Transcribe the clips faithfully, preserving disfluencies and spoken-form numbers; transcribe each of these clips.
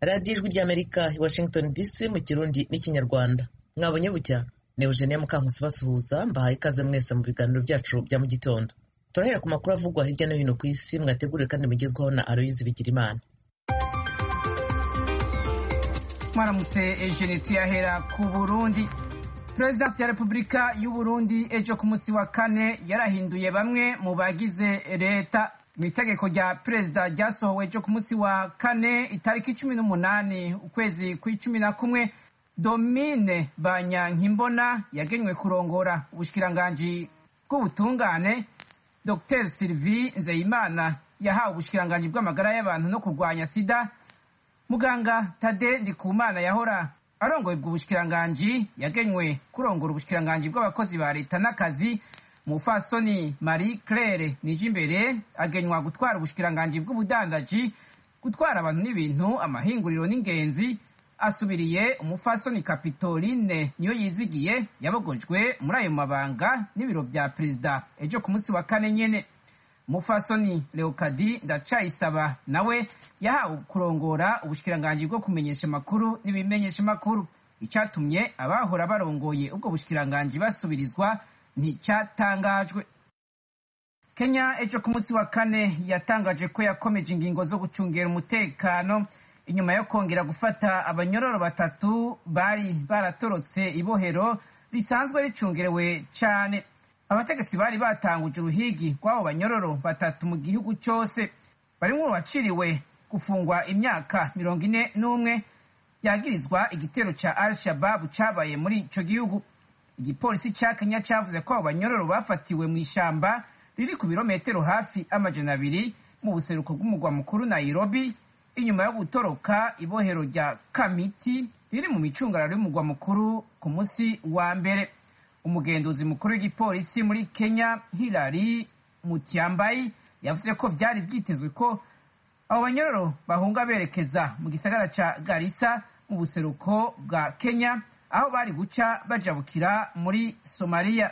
radiyo ijwi ry'Amerika i Washington D C mu kirundi n'ikinyarwanda. Mwabonye bucya ni Eugenie Mukankusi basuhuza, mbahaye ikaze mwese mu biganiro byacu bya mu gitondo. Turahera ku makuru avugwa hirya no hino ku isi, mwateguriwe kandi mugezwaho na Aloyizi Bigirimana. Mwaramutse Eugenie, tuyahera ku Burundi. President ya Republika y'u Burundi ejo ku munsi wa kane yarahinduye bamwe mu bagize leta. Mu itegeko rya perezida ryasohowe ejo ku munsi wa kane itariki cumi n'umunani ukwezi kw'icumi na kumwe, Domine Banyankimbona yagenywe kurongora ubushikiranganji bw'ubutungane. Docteur Sylvie Nzeyimana yahawe ubushikiranganji bw'amagara y'abantu no kurwanya sida. Muganga Tade Ndikumana yahora arongoye ubwo bushikiranganji yagenywe kurongora ubushikiranganji bw'abakozi ba leta n'akazi. Mufasoni Marie Claire Nijimbere agenywa gutwara ubushikiranganji bw'ubudandaji, gutwara abantu n'ibintu, amahinguriro n'ingenzi. Asubiriye umufasoni Capitoline niyo yizigiye yabogojwe muri ayo mabanga n'ibiro vya perezida ejo ku munsi wa kane nyene. Mufasoni Leokadi Ndacayisaba nawe yahawe kurongora ubushikiranganji bwo kumenyesha makuru n'ibimenyesha makuru. Icatumye abahora barongoye ubwo bushikiranganji basubirizwa nticyatangajwe. Kenya ejo ku munsi wa kane yatangaje ko yakomeje ingingo zo gucungera umutekano inyuma yo kongera gufata abanyororo batatu bari baratorotse ibohero risanzwe ricungerewe cyane. Abategetsi bari batanguje uruhigi rw'abo banyororo batatu mu gihugu cyose. Barimwo waciriwe gufungwa imyaka mirongo ine n'umwe yagirizwa igitero ca Al-Shabaab cabaye muri ico gihugu. Igipolisi ca Kenya cavuze ko abo banyororo bafatiwe mu ishamba riri ku birometero hafi amajana abiri mu buseruko bw'umugwa mukuru Nairobi, inyuma yo gutoroka ibohero rya Kamiti riri mu micungararo y'umugwa mukuru ku munsi wa mbere. Umugenduzi mukuru w'igipolisi muri Kenya Hilary Mutyambai yavuze ko vyari vyitezwe ko abo banyororo bahunga berekeza mu gisagara ca Garissa mu buseruko bwa Kenya, aho bari guca bajabukira muri Somalia.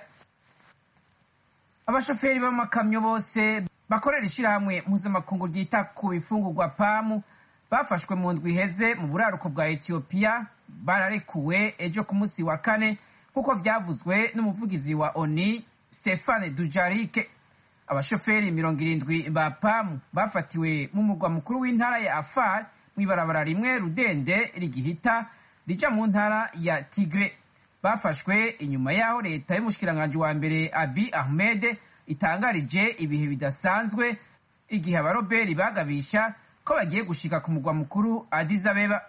Abashoferi b'amakamyo bose bakorera ishirahamwe mpuzamakungu ryita ku bifungurwa pamu bafashwe mu ndwi iheze mu buraruko bwa Ethiopia bararekuwe ejo ku munsi wa kane kuko vyavuzwe n'umuvugizi wa O N U Stéphane Dujarric. Abashoferi mirongo irindwi ba pamu bafatiwe mu mugwa mukuru w'intara ya Afar mw'ibarabara rimwe rudende rigihita rija mu ntara ya Tigre. Bafashwe inyuma yaho leta y'umushikiranganji wa mbere Abiy Ahmed itangarije ibihe bidasanzwe igihe abaroberi bagabisha ko bagiye gushika ku mugwa mukuru Addis Abeba.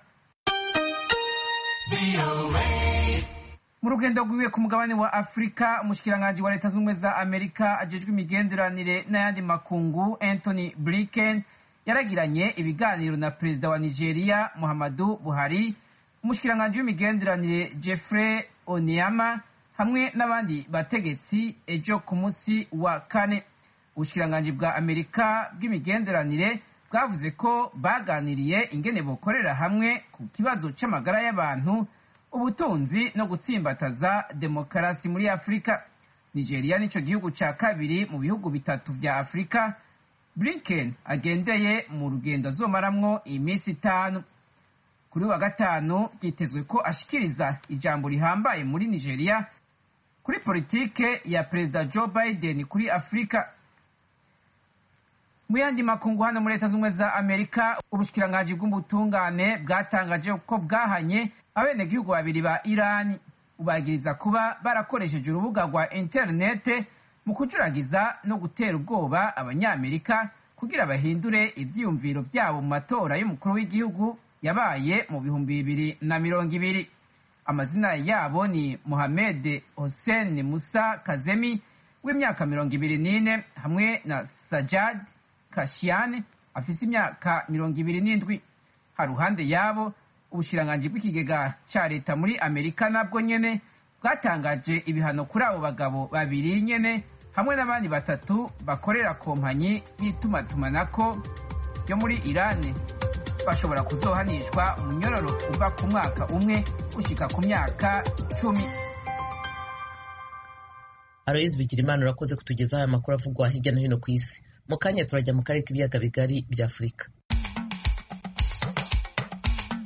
Mu rugendo rwiwe ku mugabane wa Afrika, umushikiranganji wa leta z'ubumwe za Amerika ajejwe imigenderanire n'ayandi makungu Anthony Blinken yaragiranye ibiganiro na perezida wa Nigeria Muhammadu Buhari, umushikiranganji w'imigenderanire Jeffrey Onyema hamwe n'abandi bategetsi ejo ku munsi wa kane. Ubushikiranganji bwa Amerika bw'imigenderanire bwavuze ko baganiriye ingene bokorera hamwe ku kibazo c'amagara y'abantu, ubutunzi no gutsimbataza demokarasi muri Afrika. Nigeria nico gihugu ca kabiri mu bihugu bitatu vya Afrika Blinken agendeye mu rugendo azomaramwo iminsi itanu. Kuri wa gatanu vyitezwe ko ashikiriza ijambo rihambaye muri Nigeria kuri politike ya Perezida Joe Biden kuri Afrika. Mu yandi makungu hano muri leta z'ubumwe za Amerika, ubushikiranganji bw'ubutungane bwatangaje ko bwahanye abenegihugu babiri ba Irani ubagiriza kuba barakoresheje urubuga rwa interinete mu kujuragiza no gutera ubwoba abanyamerika kugira bahindure ivyiyumviro vyabo mu matora y'umukuru w'igihugu yabaye mu bihumbi bibiri na mirongo ibiri. Amazina yabo ni Mohamed Hossein Musa Kazemi w'imyaka mirongo ibiri n'ine hamwe na Sajad Kashiane afise imyaka mirongo ibiri n'indwi. Haruhande yabo, ubushikiranganji bw'ikigega ca leta muri Amerika nabwo nyene bwatangaje ibihano kuri abo bagabo babiri nyene hamwe n'abandi batatu bakorera kompanyi y'itumatumanako yo muri Irani. Bashobora kuzohanishwa umunyororo uva ku mwaka umwe gushika ku myaka cumi. Aloyizi Bigirimana urakoze kutugezaho aya makuru avugwa hirya no hino ku isi. Mu kanya turajya mu karere k'ibiyaga bigari bya Afurika.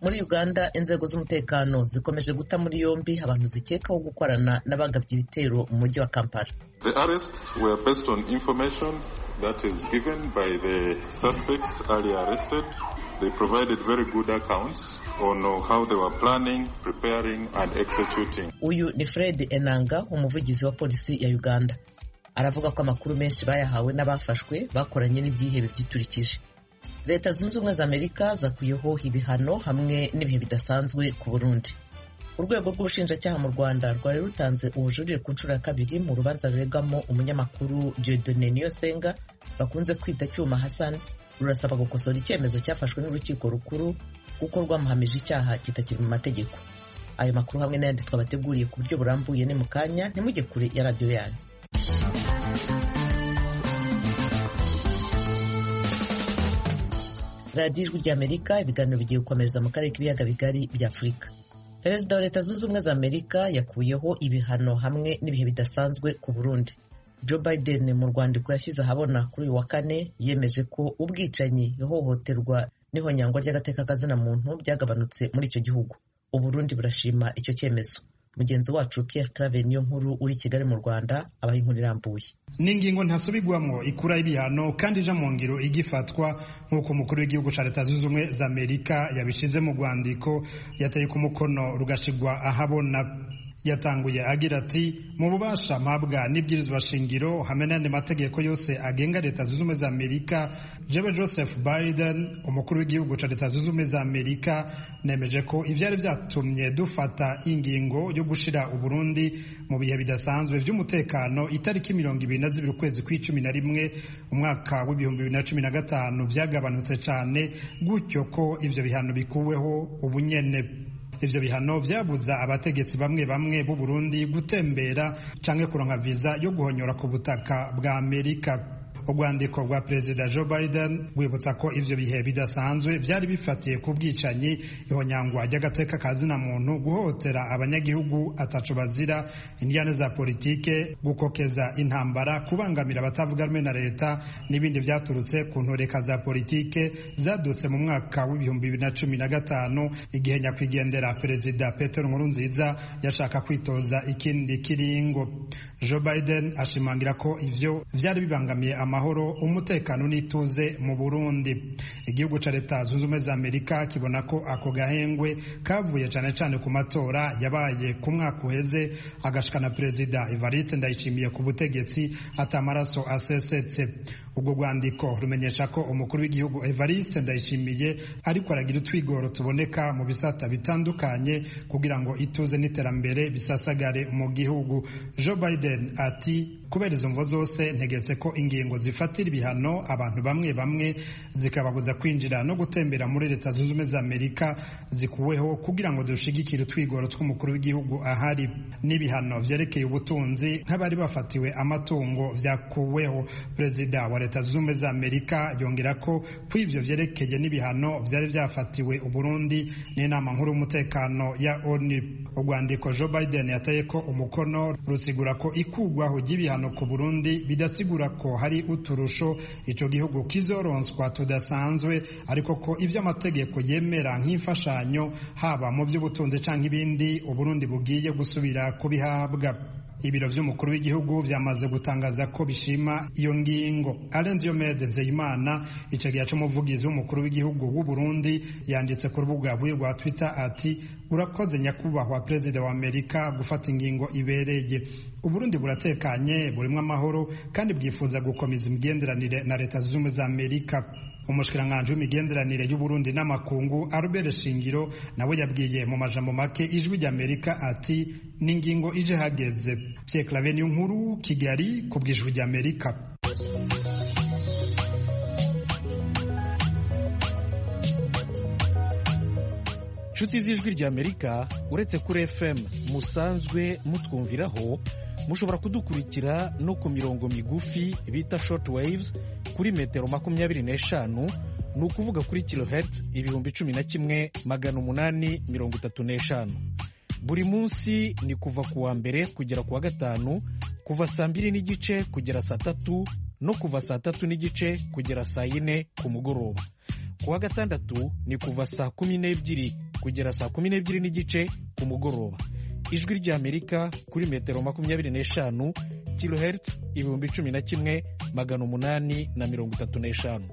Muri Uganda inzego z'umutekano zikomeje guta muri yombi abantu zikekaho gukorana n'abagabye ibitero mu mujyi wa Kampala. The arrests were based on information that is given by the suspects earlier arrested. They provided very good accounts on how they were planning, preparing and executing. Uyu ni Fred Enanga, umuvugizi wa polisi ya Uganda. Aravuga ko amakuru menshi bayahawe n'abafashwe bakoranye n'ibyihebe byiturikije. Leta Zunze Ubumwe za Amerika zakuyeho ibihano hamwe n'ibihe bidasanzwe ku Burundi. Urwego rw'ubushinjacyaha mu Rwanda rwari rutanze ubujurire ku nshuro ya kabiri mu rubanza ruregamo umunyamakuru Dieudonné Niyosenga bakunze kwita Cyuma Hassan, rurasaba gukosora icyemezo cyafashwe n'urukiko rukuru kuko rwamuhamije icyaha kitakiri mu mategeko. Ayo makuru hamwe n'ayandi twabateguriye ku buryo burambuye ni mu kanya, ntimujye kure ya radiyo yanyu. Radiyo Ijwi ry'Amerika, ibiganiro bigiye gukomereza mu karere k'ibiyaga bigari bya Afurika. Perezida wa Leta Zunze Ubumwe za Amerika yakuyeho ibihano hamwe n'ibihe bidasanzwe ku Burundi. Joe Biden mu rwandiko yashyize ahabona kuri uyu wa kane yemeje ko ubwicanyi, ihohoterwa n'ihonyangwa ry'agateka kazina muntu byagabanutse muri icyo gihugu. Uburundi burashima icyo cyemezo. Mugenzi wacu Pierre Claver niyo nkuru uri Kigali mu Rwanda abaha inkuru irambuye. N'ingingo ntasubigwamo ikura ibihano kandi ija mu ngiro igifatwa nk'uko umukuru w'igihugu ca Leta Zunze Ubumwe za Amerika yabishize mu rwandiko yateye ku mukono rugashigwa ahabona. Yatanguye agira ati mu bubasha mpabwa n'ibwirizwa shingiro hamwe n'andi mategeko yose agenga Leta Zunze Ubumwe za Amerika, jewe Joseph Biden umukuru w'igihugu ca Leta Zunze Ubumwe za Amerika nemeje ko ivyari vyatumye dufata ingingo yo gushira Uburundi mu bihe bidasanzwe vy'umutekano itariki mirongo ibiri na zibiri ukwezi kw'icumi na rimwe umwaka w'ibihumbi bibiri na cumi na gatanu vyagabanutse cane, gutyo ko ivyo bihano bikuweho ubunyene. Ivyo bihano vyabuza abategetsi bamwe bamwe b'u Burundi gutembera canke kuronka visa yo guhonyora ku butaka bwa Amerika. Urwandiko rwa Perezida Joe Biden rwibutsa ko ivyo bihe bidasanzwe vyari bifatiye ku bwicanyi, ihonyangwa ry'agateka kazina muntu, guhohotera abanyagihugu ataco bazira, indiyane za politike, gukokeza intambara, kubangamira abatavuga rumwe na leta n'ibindi vyaturutse ku ntoreka za politike zadutse mu mwaka w'ibihumbi bibiri na cumi na gatanu igihe nyakwigendera Perezida Petero Nkurunziza yashaka kwitoza ikindi kiringo. Joe Biden ashimangira ko ivyo vyari bibangamiye amahoro, umutekano n'ituze mu Burundi. Igihugu ca Leta Zunze Ubumwe za Amerika kibona ko ako gahengwe kavuye cane cane ku matora yabaye ku mwaka uheze agashikana Perezida Evariste Ndayishimiye ku butegetsi atamaraso asesetse. Ubwo rwandiko rumenyesha ko umukuru w'igihugu Evariste Ndayishimiye ariko aragira utwigoro tuboneka mu bisata bitandukanye kugira ngo ituze n'iterambere bisasagare mu gihugu. Joe Biden ati kubera izo mvo zose ntegetse ko ingingo zifatira ibihano abantu bamwe bamwe zikababuza kwinjira no gutembera muri Leta Zunze Ubumwe za Amerika zikuweho kugira ngo dushigikire utwigoro tw'umukuru w'igihugu ahari. N'ibihano vyerekeye ubutunzi nk'abari bafatiwe amatungo vyakuweho. Perezida wa Leta Zunze Ubumwe za Amerika yongera ko kw'ivyo vyerekeye n'ibihano vyari vyafatiwe Uburundi n'inama nkuru y'umutekano ya O N U. Urwandiko Joe Biden yataye ko umukono rusigura ko ikugwaho ry'ibihano ku Burundi bidasigura ko hari uturusho ico gihugu kizoronswa tudasanzwe, ariko ko ivyo amategeko yemera nk'imfashanyo haba mu by'ubutunzi canke ibindi Uburundi bugiye gusubira kubihabwa. Ibiro vy'umukuru w'igihugu vyamaze gutangaza ko bishima iyo ngingo. Alain Diomede Nzeyimana icegeya c'umuvugizi w'umukuru w'igihugu w'u Burundi yanditse ku rubuga rwa Twitter ati urakoze nyakubahwa Perezida wa Amerika gufata ingingo ibereye. Uburundi buratekanye, burimwo amahoro kandi bwifuza gukomeza imigenderanire na Leta Zunze Ubumwe za Amerika. Umushikiranganje w'imigenderanire y'u Burundi n'amakungu Albert Shingiro nawe yabwiye mu majambo make Ijwi ry'Amerika ati n'ingingo ije hageze. Pierre Claver niyo nkuru Kigali ku bw'Ijwi ry'Amerika. Nshuti z'Ijwi ry'Amerika, uretse kuri F M musanzwe mutwumviraho, mushobora kudukurikira no ku mirongo migufi bita short waves kuri metero makumyabiri n'eshanu, ni ukuvuga kuri kilohertz ibihumbi cumi na kimwe magana umunani mirongo itatu n'eshanu. Buri munsi ni kuva ku wa mbere kugera ku wa gatanu, kuva saa mbiri n'igice kugera saa tatu no kuva saa tatu n'igice kugera saa yine ku mugoroba. Ku wa gatandatu ni kuva saa kumi n'ebyiri kugera saa kumi n'ebyiri n'igice ku mugoroba. Ijwi ry'Amerika kuri metero makumyabiri n'eshanu kilohertz ibihumbi cumi na kimwe magana umunani na mirongo itatu n'eshanu.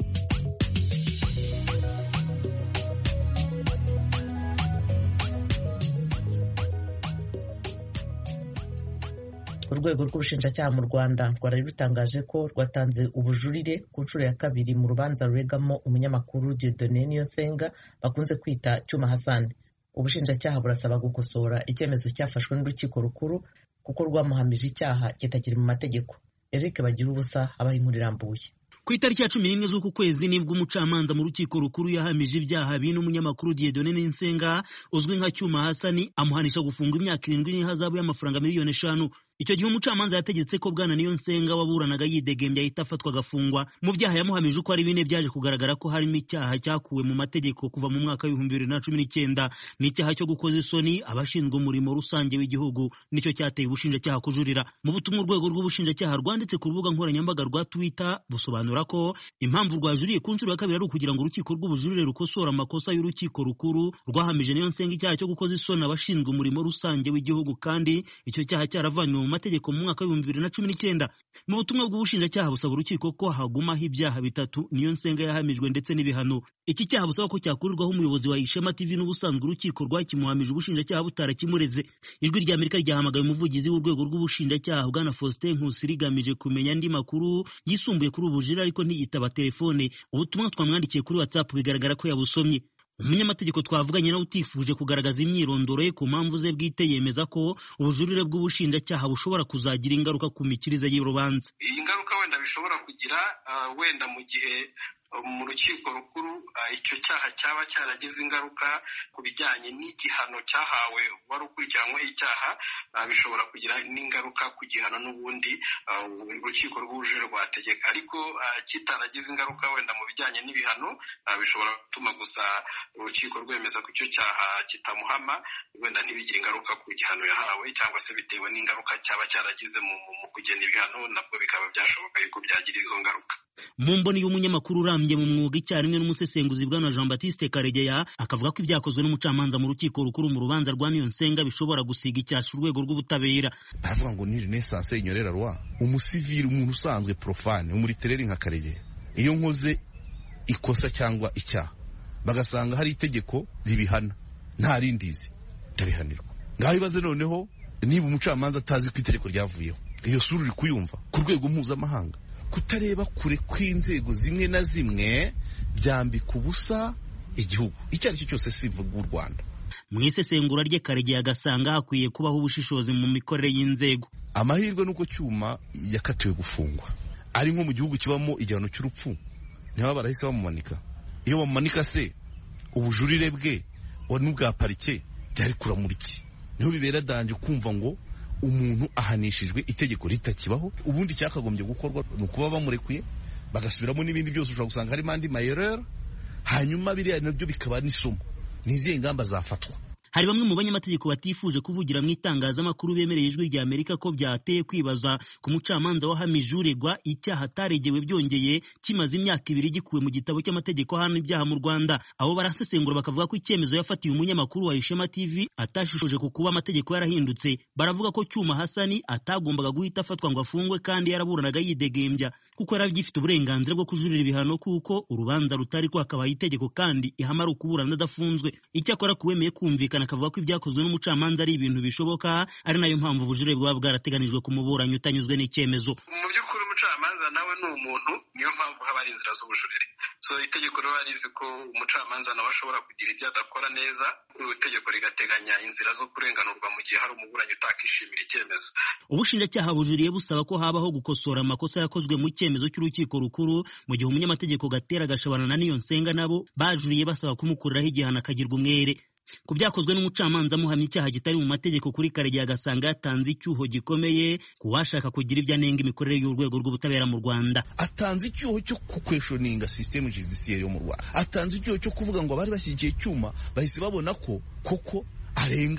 Urwego rw'ubushinjacyaha mu Rwanda rwari rutangaje ko rwatanze ubujurire ku nshuro ya kabiri mu rubanza ruregamo umunyamakuru Dieudonné Niyonsenga bakunze kwita Cyuma Hassan. Ubushinjacyaha burasaba gukosora icyemezo cyafashwe n'urukiko rukuru kuko rwamuhamije icyaha kitakiri mu mategeko. Eric Bagirubusa abaha inkuru irambuye. Ku itariki ya cumi n'imwe z'uku kwezi nibwo umucamanza mu rukiko rukuru yahamije ibyaha bine umunyamakuru Dieudonné Niyonsenga uzwi nka Cyuma Hassan amuhanisha gufungwa imyaka irindwi n'ihazabu y'amafaranga miliyoni eshanu. Icyo gihe umucamanza yategetse ko bwana Niyonsenga waburanaga yidegembya ahita afatwa agafungwa. Mu byaha yamuhamije uko ari bine byaje kugaragara ko harimo icyaha cyakuwe mu mategeko kuva mu mwaka w'ibihumbi bibiri na cumi n'icyenda n'icyaha cyo gukoza isoni abashinzwe umurimo rusange w'igihugu, nicyo cyateye ubushinjacyaha kujurira. Mu butumwa urwego rw'ubushinjacyaha rwanditse ku rubuga nkoranyambaga rwa Twitter busobanura ko impamvu rwajuriye ku nshuro ya kabiri ari ukugira ngo urukiko rw'ubujurire rukosora amakosa y'urukiko rukuru rwahamije Niyonsenga icyaha cyo gukoza isoni abashinzwe umurimo rusange w'igihugu, kandi icyo cyaha cyaravanywe mu mategeko mu mwaka w'ibihumbi bibiri na cumi n'icyenda. Mu butumwa bw'ubushinjacyaha busaba urukiko ko hagumaho ibyaha bitatu Niyonsenga yahamijwe ndetse n'ibihano. Iki cyaha busaba ko cyakurirwaho umuyobozi wa Ishema T V n'ubusanzwe urukiko rwakimuhamije ubushinjacyaha butarakimureze. Ijwi ry'Amerika ryahamagaye umuvugizi w'urwego rw'ubushinjacyaha bwana Faustin Nkusi rigamije kumenya andi makuru yisumbuye kuri ubujurire ariko ntiyitaba telefone. Ubutumwa twamwandikiye kuri WhatsApp bigaragara ko yabusomye. Umunyamategeko twavuganye nawe utifuje kugaragaza imyirondoro ye ku mpamvu ze bwite yemeza ko ubujurire bw'ubushinjacyaha bushobora kuzagira ingaruka ku mikirize y'urubanza. Iyi ngaruka wenda bishobora kugira uh, wenda mu gihe mu rukiko rukuru icyo cyaha cyaba cyaragize ingaruka ku bijyanye n'igihano cyahawe wari ukurikiranyweho icyaha, bishobora kugira n'ingaruka ku gihano n'ubundi urukiko rw'ubujurire rwategeka. Ariko kitaragize ingaruka wenda mu bijyanye n'ibihano, bishobora gutuma gusa urukiko rwemeza ko icyo cyaha kitamuhama, wenda ntibigire ingaruka ku gihano yahawe, cyangwa se bitewe n'ingaruka cyaba cyaragize mu kugena ibihano, nabwo bikaba byashoboka yuko byagira izo ngaruka. Mu mboni y'umunyamakuru urambye mu mwuga icyarimwe n'umusesenguzi bwana Jean Baptiste Karegeya akavuga ko ibyakozwe n'umucamanza mu rukiko rukuru mu rubanza rwa Niyonsenga bishobora gusiga icyasha urwego rw'ubutabera. Aravuga ngo ni renaissance inyorera rwa umusivili, umuntu usanzwe profane umuritereri nka Karegeya, iyo nkoze ikosa cyangwa icyaha bagasanga hari itegeko ribihana nta rindizi ndabihanirwa. Ngaho ibaze noneho niba umucamanza atazi ko itegeko ryavuyeho, iyo sura uri kuyumva ku rwego mpuzamahanga, kutareba kure kw'inzego zimwe na zimwe byambika ubusa igihugu icyo ari cyo cyose sivuga u Rwanda. Mu isesengura rye Karegeya agasanga hakwiye kubaho ubushishozi mu mikorere y'inzego. Amahirwe nuko Cyuma yakatiwe gufungwa ari nko mu gihugu kibamo igihano cy'urupfu, niba barahise bamumanika. Iyo bamumanika se ubujurire bwe wa n'ubwa parike byari kuramuriki, niho bibera danje kumva ngo umuntu ahanishijwe itegeko ritakibaho. Ubundi cyakagombye gukorwa nukuba bamurekuye bagasubiramo n'ibindi byose, ushobora gusanga harimo andi mayerera, hanyuma biriya nabyo bikaba n'isomo n'izihe ngamba zafatwa. Hari bamwe mu banyamategeko batifuje kuvugira mu itangazamakuru bemereye Ijwi ry'Amerika ko byateye kwibaza ku mucamanza wahamije uregwa icyaha ataregewe byongeye kimaze imyaka ibiri gikuwe mu gitabo cy'amategeko hano ibyaha mu Rwanda. Abo barasesengura bakavuga ko icyemezo yafatiye umunyamakuru wa Ishema T V atashishoje ku kuba amategeko yarahindutse. Baravuga ko Cyuma Hassan atagombaga guhita afatwa ngo afungwe kandi yaraburanaga yidegembya kuko yari agifite uburenganzira bwo kujurira ibihano kuko urubanza rutari kwakabaye itegeko kandi ihamara ukuburana adafunzwe. Icyakora kuwemeye kumvikana akavuga ko ibyakozwe n'umucamanza ari ibintu bishoboka, ari nayo mpamvu ubujurire buba bwarateganijwe ku muburanyi utanyuzwe n'icyemezo. Mu by'ukuri umucamanza nawe ni umuntu, niyo mpamvu haba hari inzira z'ubujurire. So itegeko riba rizi ko umucamanza nawe ashobora kugira ibyo adakora neza, itegeko rigateganya inzira zo kurenganurwa mu gihe hari umuburanyi utakishimira icyemezo. Ubushinjacyaha bujuriye busaba ko habaho gukosora amakosa yakozwe mu cyemezo cy'urukiko rukuru, mu gihe umunyamategeko Gatera Gashabana na Niyonsenga nabo bajuriye basaba kumukuriraho igihano akagirwa umwere. Ku byakozwe n'umucamanza amuhamya icyaha kitari mu mategeko kuri Karegeya agasanga yatanze icyuho gikomeye ku washaka kugira ibyo anenga imikorere y'urwego rw'ubutabera mu Rwanda. Atanze icyuho cyo kukweshoninga system judiciaire yo mu Rwanda, atanze icyuho cyo kuvuga ngo abari bashyigikiye Cyuma bahise babona ko koko arengana,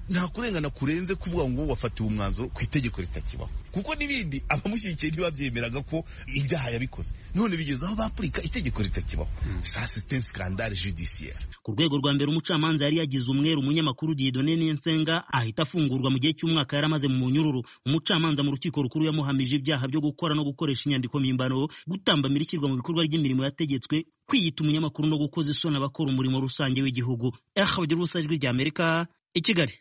nta kurengana kurenze kuvuga ngo wafatiwe umwanzuro ku itegeko ritakibaho, kuko n'ibindi abamushyigikiye ntibabyemeraga ko ibyaha yabikoze, none bigeze aho bapurika itegeko ritakibaho. Ça c'est un scandale judiciaire. Ku rwego rwa mbere umucamanza yari yagize umweru umunyamakuru Dieudonné Niyonsenga ahita afungurwa mu gihe cy'umwaka yari amaze mu munyururu. Umucamanza mu rukiko rukuru yamuhamije ibyaha byo gukora no gukoresha inyandiko mpimbano, gutambamira ishyirwa mu bikorwa ry'imirimo yategetswe, kwiyita umunyamakuru no gukoza isoni abakora umurimo rusange w'igihugu. Eh, bagira ubusajwi rya Amerika i Kigali.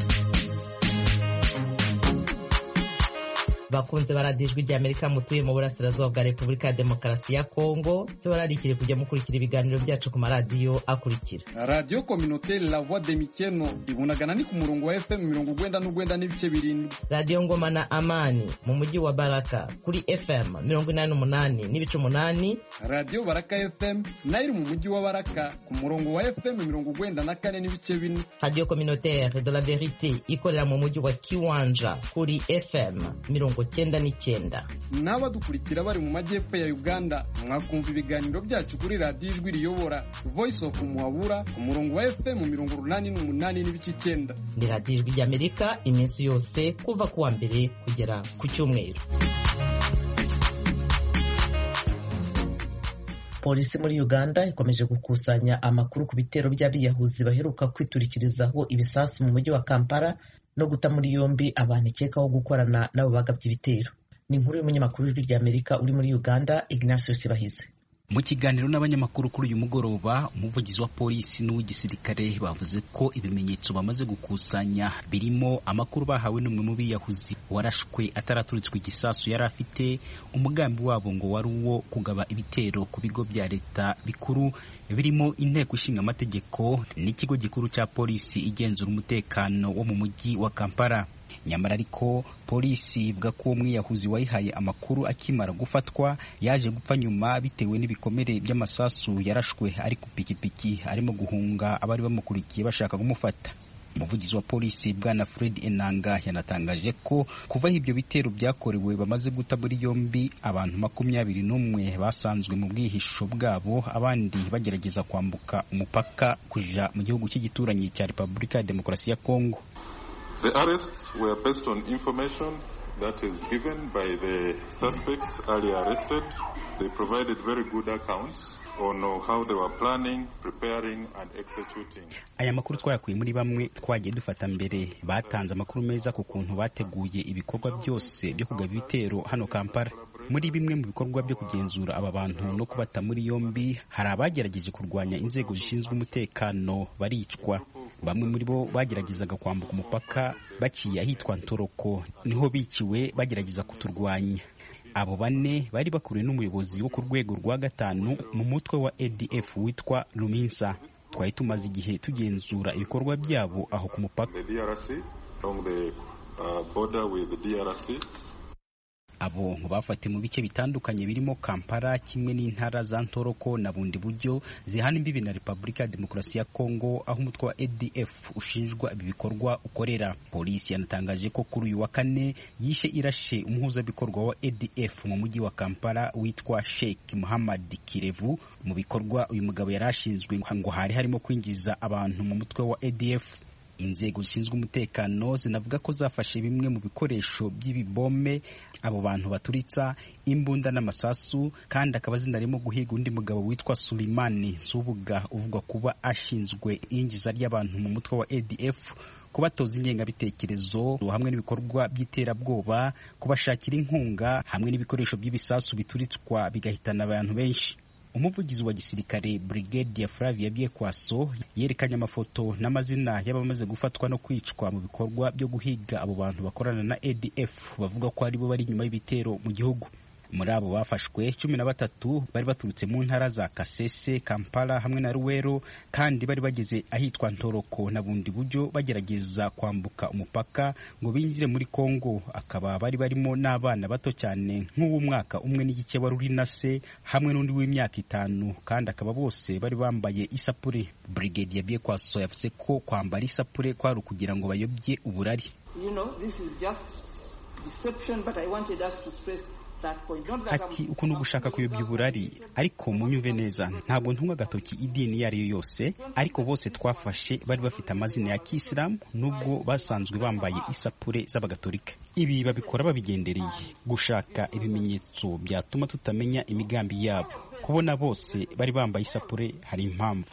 bakunze baradijwe rya Amerika mutuye mu burasirazuba bwa Repubulika ya Demokarasi ya Kongo, tubararikire kujya mukurikira ibiganiro byacu ku maradiyo akurikira: Radio Communautaire La Voix de Mikeno ibunagana ni ku murongo wa F M mirongo ugwenda n'ugwenda n'ibice birindwi. Radio Ngoma na Amani mu mujyi wa Baraka kuri F M mirongo inani n'umunani n'ibice umunani. Radio Baraka F M nayo mu mujyi wa Baraka ku murongo wa F M mirongo ugwenda na kane n'ibice bine. Radio Communautaire de la Vérité ikorera mu mujyi wa Kiwanja kuri F M mirongo cyenda n'icyenda. N'abadukurikira bari mu majyepfo ya Uganda mwakumva ibiganiro byacu kuri Radio Ijwi Riyobora Voice of Muhabura ku murongo wa F M mirongo urunani n'umunani n'ibice icyenda. Ni Radio Ijwi ry'Amerika iminsi yose kuva kuwa mbere kugera ku cyumweru. Polisi muri Uganda ikomeje gukusanya amakuru ku bitero by'abiyahuzi baheruka kwiturikirizaho ibisasu mu mujyi wa Kampala no guta muri yombi abantu ikekaho gukorana n'abo bagabye ibitero. Ni inkuru y'umunyamakuru w'Ijwi ry'Amerika uri muri Uganda, Ignatius Bahizi. Mu kiganiro n'abanyamakuru kuri uyu mugoroba, umuvugizi wa polisi n'uw'igisirikare bavuze ko ibimenyetso bamaze gukusanya birimo amakuru bahawe n'umwe mu biyahuzi warashwe ataraturitswe igisasu yari afite. Umugambi wabo ngo wari uwo kugaba ibitero ku bigo bya leta bikuru birimo inteko ishinga amategeko n'ikigo gikuru cya polisi igenzura umutekano wo mu mujyi wa Kampala. Nyamara ariko polisi ivuga ko umwiyahuzi wayihaye amakuru akimara gufatwa yaje gupfa nyuma bitewe n'ibikomere by'amasasu yarashwe ari ku pikipiki arimo guhunga abari bamukurikiye bashaka kumufata. Umuvugizi wa polisi Bwana Fred Enanga yanatangaje ko kuva ibyo bitero byakorewe bamaze guta muri yombi abantu makumyabiri n'umwe basanzwe mu bwihisho bwabo, abandi bagerageza kwambuka umupaka kuja mu gihugu cy'igituranyi cya Repubulika ya Demokarasi ya Kongo. The arrests were based on information that is given by the suspects earlier arrested. They provided very good accounts on how they were planning, preparing and executing. Aya makuru twayakuye muri bamwe twagiye dufata mbere, batanze amakuru meza ku kuntu bateguye ibikorwa byose byo kugaba ibitero hano Kampala. Muri bimwe mu bikorwa byo kugenzura aba bantu no kubata muri yombi, hari abagerageje kurwanya inzego zishinzwe umutekano baricwa. Bamwe muri bo bageragezaga kwambuka umupaka baciye ahitwa Ntoroko, niho biciwe bagerageza kuturwanya. Abo bane bari bakuriwe n'umuyobozi wo ku rwego rwa gatanu mu mutwe wa A D F witwa Luminsa. Twari tumaze igihe tugenzura ibikorwa byabo aho ku mupaka. Abo bafate mu bice bitandukanye birimo Kampala kimwe n'intara za Ntoroko na bundi buryo zihana imbibi na Repubulika ya Demokarasi ya Kongo, aho umutwe wa A D F ushinjwa ibi bikorwa ukorera. Polisi yanatangaje ko kuri uyu wa kane yishe irashe umuhuzabikorwa wa A D F mu mujyi wa Kampala witwa Sheikh Muhammad Kirevu. Mu bikorwa uyu mugabo yarashinzwe ngo hari harimo kwinjiza abantu mu mutwe wa A D F. Inzego zishinzwe umutekano zinavuga ko zafashe bimwe mu bikoresho by'ibibome abo bantu baturitsa, imbunda n'amasasu, kandi akaba zinarimo guhiga undi mugabo witwa Sulimani Subuga uvugwa kuba ashinzwe injiza ry'abantu mu mutwe wa A D F, kubatoza ingengabitekerezo hamwe n'ibikorwa by'iterabwoba, kubashakira inkunga hamwe n'ibikoresho by'ibisasu bituritswa bigahitana abantu benshi. Umuvugizi wa gisirikare Brigadier Flavia Byekwaso yerekanye amafoto n'amazina y'abamaze gufatwa no kwicwa mu bikorwa byo guhiga abo bantu bakorana na A D F bavuga ko ari bo bari nyuma y'ibitero mu gihugu. Muri abo bafashwe cumi na batatu bari baturutse mu ntara za Kasese, Kampala hamwe na Ruwero, kandi bari bageze ahitwa Ntoroko na bundi buryo bagerageza kwambuka umupaka ngo binjire muri Kongo. Akaba bari barimo n'abana bato cyane nk'uw'umwaka umwe n'igice wari uri na se hamwe n'undi w'imyaka itanu, kandi akaba bose bari bambaye isapure. Brigadier Byekwaso yavuze ko kwambara isapure kwari kugira ngo bayobye uburari. You know, this is just deception, but I wanted us to stress ati ukuntu gushaka kuyobya uburari ariko munyumve neza ntabwo ntunga agatoki idini iyo ari yo yose ariko bose twafashe bari bafite amazina ya kisilamu nubwo basanzwe bambaye isapure z'abagatolika. Ibi babikora babigendereye gushaka ibimenyetso byatuma tutamenya imigambi yabo. Kubona bose bari bambaye isapure hari impamvu.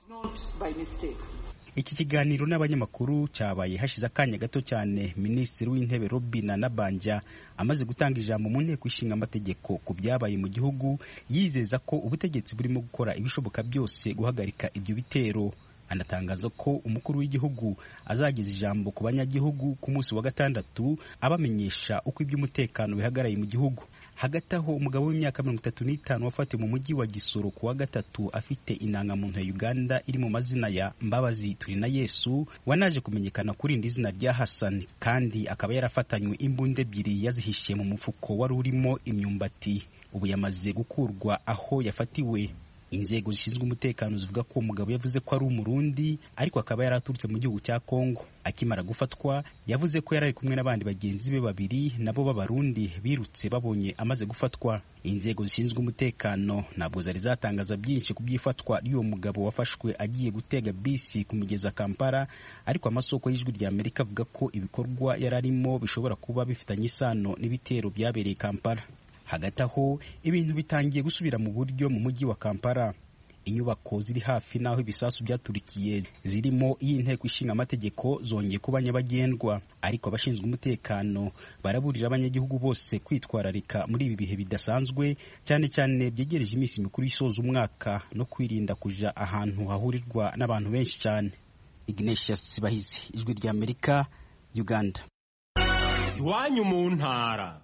Iki kiganiro n'abanyamakuru cyabaye hashize akanya gato cyane Minisitiri w'Intebe Robin Nabanja amaze gutanga ijambo mu nteko ishinga amategeko ku byabaye mu gihugu, yizeza ko ubutegetsi burimo gukora ibishoboka byose guhagarika ibyo bitero. Anatangaza ko umukuru w'igihugu azageza ijambo ku banyagihugu ku munsi wa gatandatu abamenyesha uko iby'umutekano bihagaraye mu gihugu. Hagati aho umugabo w'imyaka mirongo itatu n'itanu wafatiwe mu mujyi wa Gisoro ku wa gatatu afite indangamuntu ya Uganda iri mu mazina ya Mbabazi Turinayesu, wanaje kumenyekana kuri indi zina rya Hassan, kandi akaba yarafatanywe imbunda ebyiri yazihishiye mu mufuko wari urimo imyumbati. Ubu yamaze gukurwa aho yafatiwe. Inzego zishinzwe umutekano zivuga ko umugabo yavuze ko ari umurundi ariko akaba yaraturutse mu gihugu cya Kongo. Akimara gufatwa yavuze ko yarari kumwe n'abandi bagenzi be babiri nabo b'abarundi birutse babonye amaze gufatwa. Inzego zishinzwe umutekano ntabwo zari zatangaza byinshi ku byifatwa ry'uwo mugabo wafashwe agiye gutega bisi kumugeza Kampala, ariko amasoko y'ijwi rya Amerika avuga ko ibikorwa yararimo bishobora kuba bifitanye isano n'ibitero byabereye Kampala. Hagati aho ibintu bitangiye gusubira mu buryo mu mujyi wa Kampala. Inyubako ziri hafi naho ibisasu byaturikiye zirimo y'inteko ishinga amategeko zongeye kuba nyabagendwa, ariko abashinzwe umutekano baraburira abanyagihugu bose kwitwararika muri ibi bihe bidasanzwe, cyane cyane byegereje iminsi mikuru isoza umwaka, no kwirinda kuja ahantu hahurirwa n'abantu benshi cyane. Ignatius Bahizi, ijwi rya Amerika, Uganda. Iwanyu mu ntara.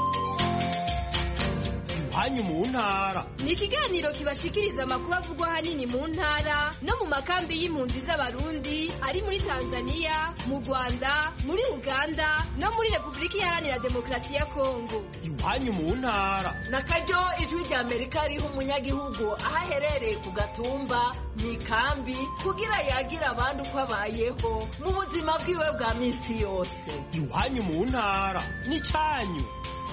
Iwanyu mu ntara ni ikiganiro kibashikiriza amakuru avugwa ahanini mu ntara no mu makambi y'impunzi z'abarundi ari muri Tanzania, mu Rwanda, muri Uganda no muri Repubulika Iharanira Demokarasi ya Kongo. Iwanyu mu ntara nakaryo ijwi rya Amerika riha umunyagihugu aho aherereye ku gatumba mu ikambi kugira yagira abandi uko abayeho mu buzima bwiwe bwa minsi yose. Iwanyu mu ntara ni cyanyu.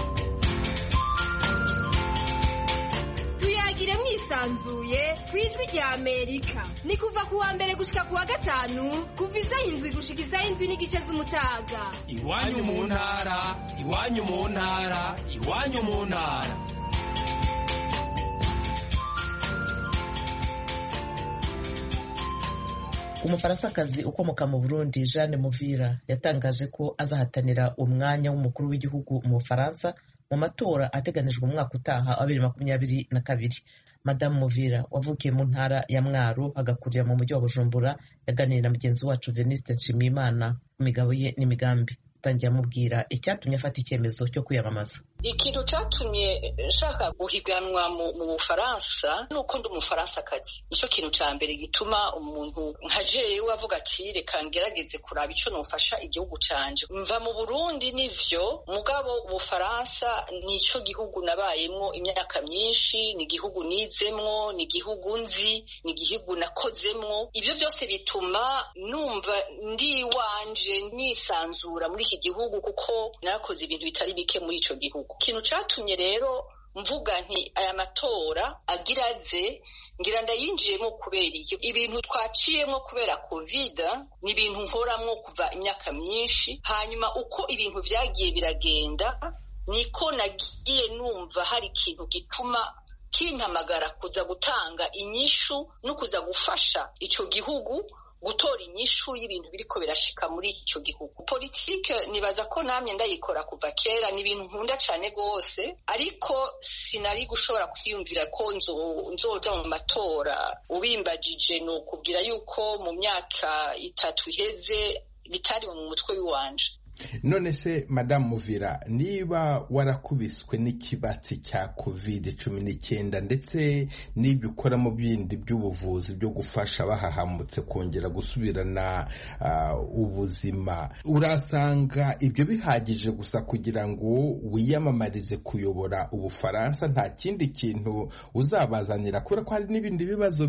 Tuyagire mwisanzuye kwijwi rya Amerika. Ni kuva ku wa mbere gushika ku wa gatanu kuva isaha indwi gushika isaha indwi n'igice z'umutaga. Iwanyu mu ntara, iwanyu mu ntara, iwanyu mu ntara. Umufaransa-kazi ukomoka mu Burundi Jeanne Muvira yatangaje ko azahatanira umwanya w'umukuru w'igihugu mu Bufaransa mu matora ateganijwe mu mwaka utaha wa bibiri makumyabiri na kabiri. Madamu Muvira wavukiye mu ntara ya Mwaro agakurira mu mujyi wa Bujumbura yaganiriye na mugenzi wacu Venuste Nshimiyimana ku migabo ye n'imigambi. Tangiye amubwira icyatumye afata icyemezo cyo kwiyamamaza. Ikintu cyatumye nshaka guhiganwa mu Bufaransa nuko ndi umufaransa-kazi. Nicyo kintu cya mbere gituma umuntu nka jewe avuga ati reka ngerageze kuraba icyo nofasha igihugu canje. Mva mu Burundi nivyo, mugabo Ubufaransa nico gihugu nabayemwo imyaka myinshi, ni igihugu nizemwo, ni igihugu nzi, ni igihugu nakozemwo. Ivyo byose bituma numva ndi wanje nisanzura muri iki gihugu kuko narakoze ibintu bitari bike muri ico gihugu. Ikintu catumye rero mvuga nti aya matora agiraze ngira ndayinjiyemo kubera iki ibintu twaciyemo kubera covid ni ibintu nkoramwo kuva imyaka myinshi, hanyuma uko ibintu vyagiye biragenda niko nagiye numva hari ikintu gituma kimpamagara kuza gutanga inyishu no kuza gufasha ico gihugu gutora inyishu y'ibintu biriko birashika muri icyo gihugu. Politike nibaza ko namye ndayikora kuva kera, ni ibintu nkunda cane gose, ariko sinari gushobora kwiyumvira ko nzoja mu matora. Ubimbajije no kubwira yuko mu myaka itatu iheze bitari mu mutwe w'iwanje. None se Madame Muvira, niba warakubiswe n'ikibatsi cya covid cumi n'icyenda ndetse n'ibyo ukora mu bindi by'ubuvuzi byo gufasha bahahamutse kongera gusubirana uh, ubuzima, urasanga ibyo bihagije gusa kugira ngo wiyamamarize kuyobora Ubufaransa? Nta kindi kintu uzabazanira kubera ko hari n'ibindi bibazo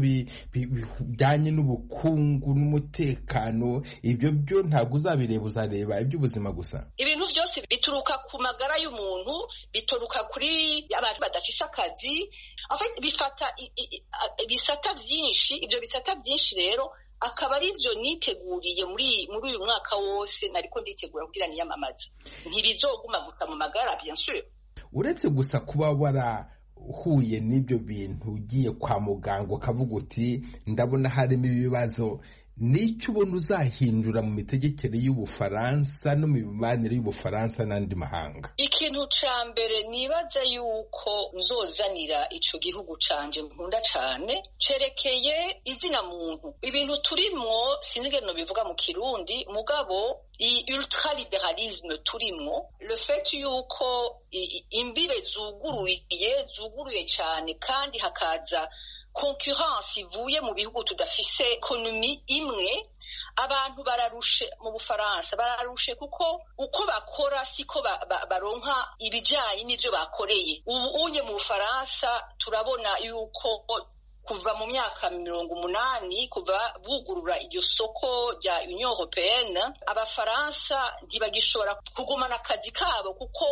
bijyanye n'ubukungu n'umutekano? Ibyo byo ntabwo uzabireba, uzareba iby'ubuzima by'ubuzima gusa. Ibintu byose bituruka ku magara y'umuntu, bituruka kuri abantu badafise akazi, bifata ibisata byinshi. Ibyo bisata byinshi rero akaba ari byo niteguriye muri muri uyu mwaka wose nariko nditegura kugira niyamamaze. Ntibizoguma guta mu magara bien sûr. Uretse gusa kuba warahuye n'ibyo bintu ugiye kwa muganga ukavuga uti ndabona harimo ibibazo, n'icyo ubona uzahindura mu mitegekere y'Ubufaransa no mu mibanire y'Ubufaransa n'andi mahanga? Ikintu ca mbere nibaza yuko nzozanira ico gihugu canje nkunda cane cerekeye izina muntu. Ibintu turimwo sinzi ngeno bivuga mu Kirundi, mugabo i ultraliberalisme turimwo, le fait yuko imbibe zuguruye zuguruye cane kandi hakaza concurrence ivuye mu bihugu tudafise ekonomi imwe. Abantu bararushe mu Bufaransa, bararushe kuko uko bakora siko ba, ba, baronka ibijanye n'ivyo bakoreye. Ubu unye mu Bufaransa turabona yuko kuva mu myaka mirongo umunani kuva bugurura iryo soko rya Union Européenne, Abafaransa ntibagishobora kugumana akazi kabo kuko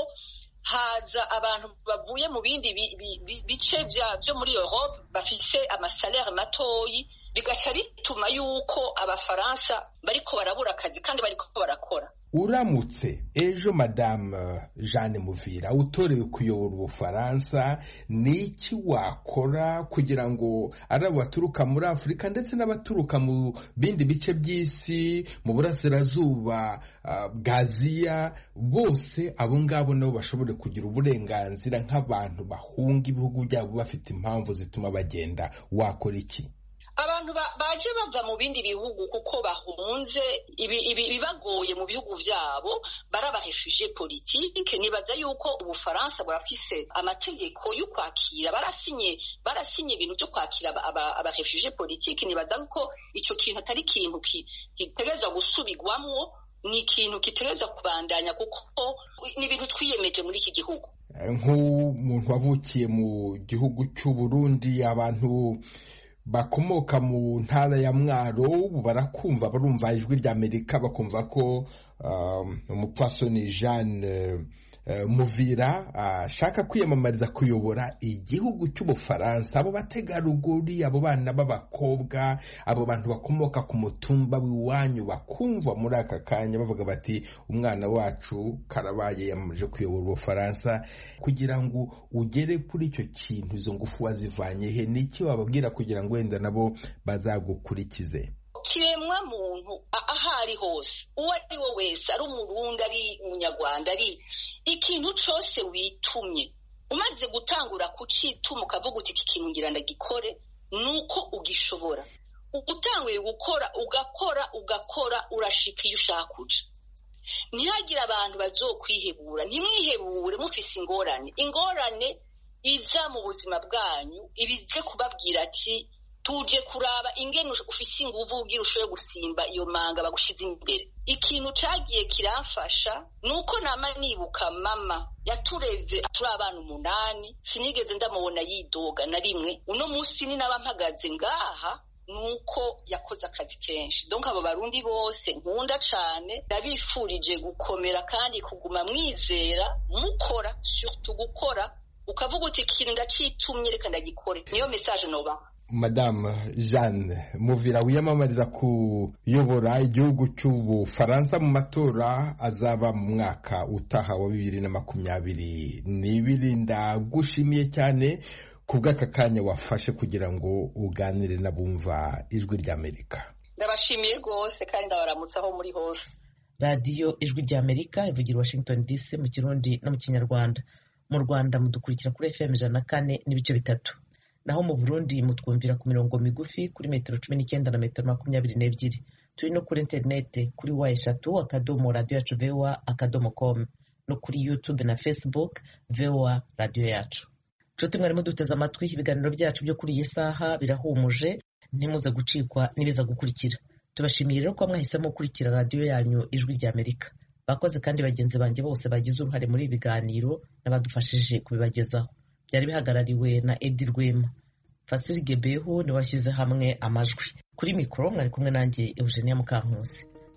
haza abantu bavuye mu bindi bice byo muri Europe bafise amasalaire matoyi, bigaca bituma yuko Abafaransa bariko barabura akazi kandi bariko barakora. Uramutse ejo Madame Jeanne Muvira utorewe kuyobora Ubufaransa, niki wakora kugira ngo ari baturuka muri Afurika ndetse n'abaturuka mu bindi bice by'isi, mu burasirazuba bwa Aziya, bose abo ngabo nabo bashobore kugira uburenganzira nk'abantu bahunga ibihugu byabo bafite impamvu zituma bagenda? Wakora iki? Abantu baje bava mu bindi bihugu kuko bahunze ibibagoye mu bihugu vyabo, baraba refugee politique. Nibaza yuko Ubufaransa burafise amategeko yo kwakira, barasinye barasinye ibintu byo kwakira aba refugee politique. Nibaza ko ico kintu atari kintu kitegereza gusubigwamwo, ni ikintu kitegereza kubandanya kuko ni ibintu twiyemeje muri iki gihugu. Nk'umuntu wavukiye mu gihugu cy'u Burundi, abantu bakomoka mu ntara ya Mwaro barakumva, barumva ijwi rya Amerika, bakumva ko um, umupfasoni Jeanne uh, Muvira ashaka uh, kwiyamamariza kuyobora igihugu cy'Ubufaransa. Abo bategarugori, abo bana b'abakobwa, abo bantu bakomoka ku mutumba w'iwanyu bakumva muri aka kanya bavuga bati umwana wacu karabaye yamaje kuyobora Ubufaransa. Kugira ngo ugere kuri icyo kintu, izo ngufu wazivanye he? Niki wababwira kugira ngo wenda nabo bazagukurikize? Kiremwa muntu ahari hose, uwo ari wo wese, ari umurundi, ari umunyarwanda, ari ikintu cyose witumye, umaze gutangura kucituma ukavuga uti iki kintu ngira ndagikore, nuko ugishobora. Utanguye gukora ugakora ugakora urashika iyo ushaka kuja. Ntihagire abantu bazokwihebura, ntimwihebure mufise ingorane. Ingorane iza mu buzima bwanyu ibije kubabwira ati tuje kuraba ingene ufise inguvu ugira ushoye gusimba iyo manga bagushize imbere. Ikintu cagiye kiramfasha nuko nama nibuka mama yatureze turi abana umunani, sinigeze ndamubona yidoga na rimwe. Uno munsi ni nabampagaze ngaha nuko yakoze akazi kenshi. Donc abo barundi bose nkunda cane, ndabifurije gukomera kandi kuguma mwizera, mukora, surtout gukora, ukavuga uti ikintu ndacitumye reka ndagikore. Niyo message noba. Madame Jeanne Muvira wiyamamariza kuyobora igihugu cy'Ubufaransa mu matora azaba mu mwaka utaha wa bibiri na makumyabiri n'ibiri. Ndagushimiye cyane kubw'aka kanya wafashe kugira ngo uganire n'abumva ijwi ry'Amerika. Ndabashimiye rwose kandi ndabaramutsa aho muri hose. Radiyo ijwi ry'Amerika ivugira Washington D C mu Kirundi no mu Kinyarwanda. Mu Rwanda mudukurikira kuri F M ijana na kane n'ibice bitatu. Naho mu Burundi mutwumvira ku mirongo migufi kuri metero cumi n'icyenda na metero makumyabiri n'ebyiri. Turi no kuri interinete kuri wa eshatu akadomo radio yacu V O A akadomo com, no kuri YouTube na Facebook V O A radio yacu. Nshuti mwarimo duteze amatwi, ibiganiro byacu byo kuri iyi saha birahumuje, ntimuze gucikwa n'ibiza gukurikira. Tubashimiye rero ko mwahisemo gukurikira radio yanyu ijwi ry'Amerika. Bakoze kandi bagenzi banjye bose bagize uruhare muri ibi biganiro n'abadufashije kubibagezaho. Byari bihagarariwe na Edi Rwema. Fasiri Gebeho ni washyize hamwe amajwi. Kuri mikoro mwari kumwe nanjye Eugenia Mukankusi.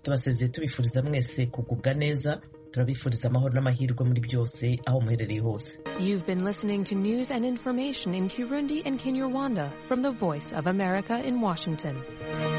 tubasezeye tubifuriza mwese kugubwa neza, turabifuriza amahoro n'amahirwe muri byose aho muherereye hose. You've been listening to news and information in Kirundi and Kinyarwanda from the Voice of America in Washington.